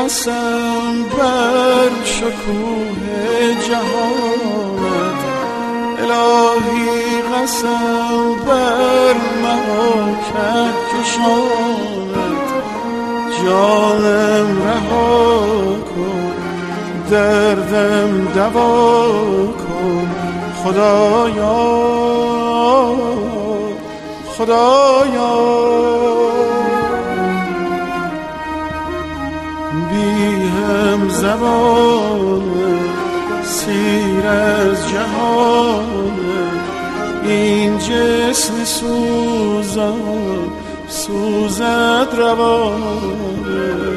قسم بر شکوه جهانت، الهی قسم بر مهاکت کشانت. جانم رها کن، دردم دوا کن، خدایا خدایا. بی هم زبان سیر از جهان، این جسم سوزان سوزد روانه.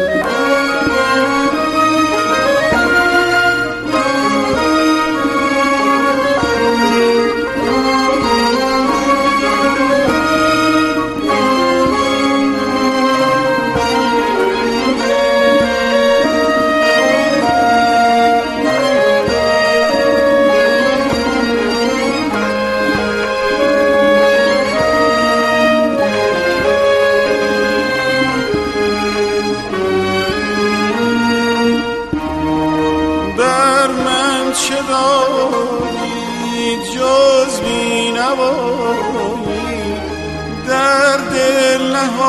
چه داری جز بینوایی، در دل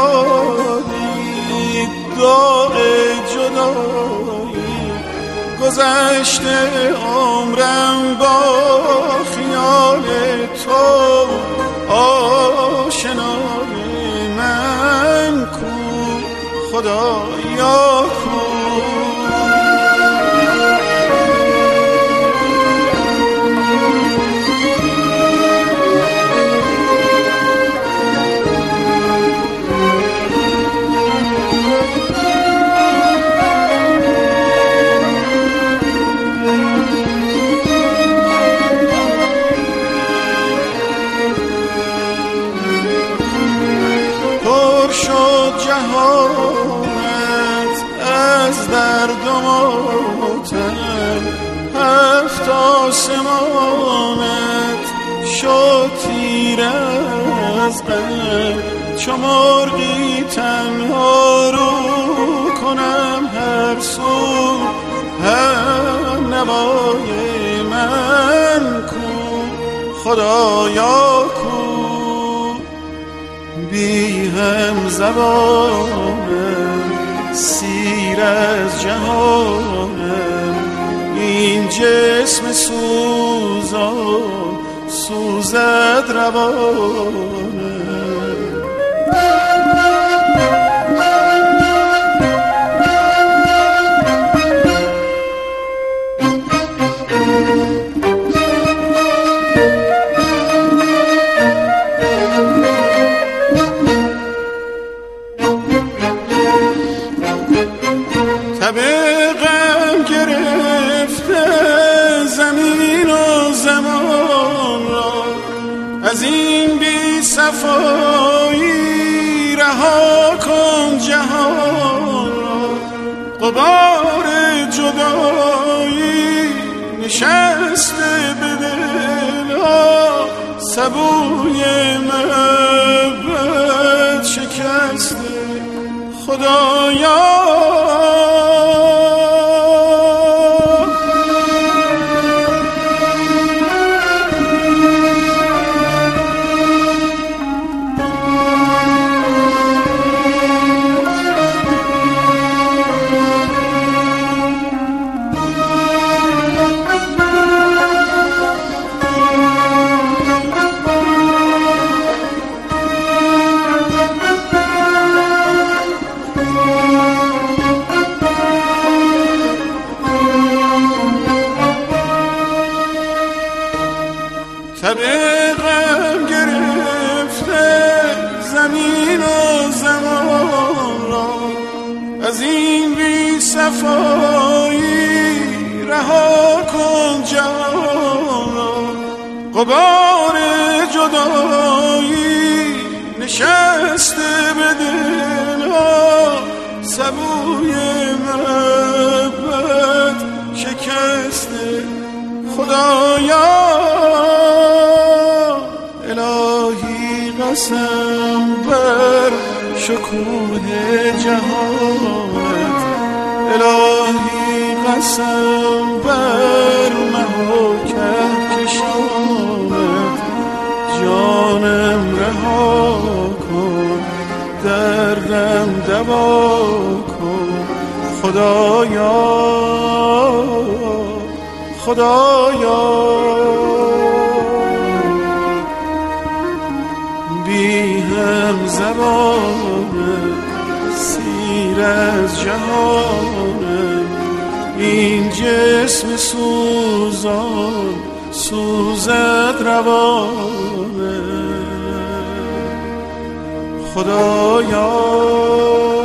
نهادی داغ جدایی. گذشته عمرم با خیال تو، آشنای من کو خدایا کو. جهانت از درد و ماتم، هفت آسمانت شد تیر از غم. چو مرغی تنها رو کنم هر سو، هم نوای من کو خدایا کو. بی هم زبانم سیر از جهانم، این جسم سوزان سوزد روانم. غم گرفته زمین و زمان را، از این بی صفایی رها کن جهان را. غبار جدایی نشسته به دلها، سبوی محبت شکسته خدایا. غم گرفته زمین و زمان را، از این بی صفایی رها کن جهان را. غبار جدایی نشسته به دلها، سبوی محبت شکسته خدایا. الهی قسم بر شکوه جهانت، نفسم بر محاکه کشاند جانم رها کن دردم دوا کن خدایا خدایا بی هم زبانم سیر از جهانم این جسم سوزان سوزد روانم خدایا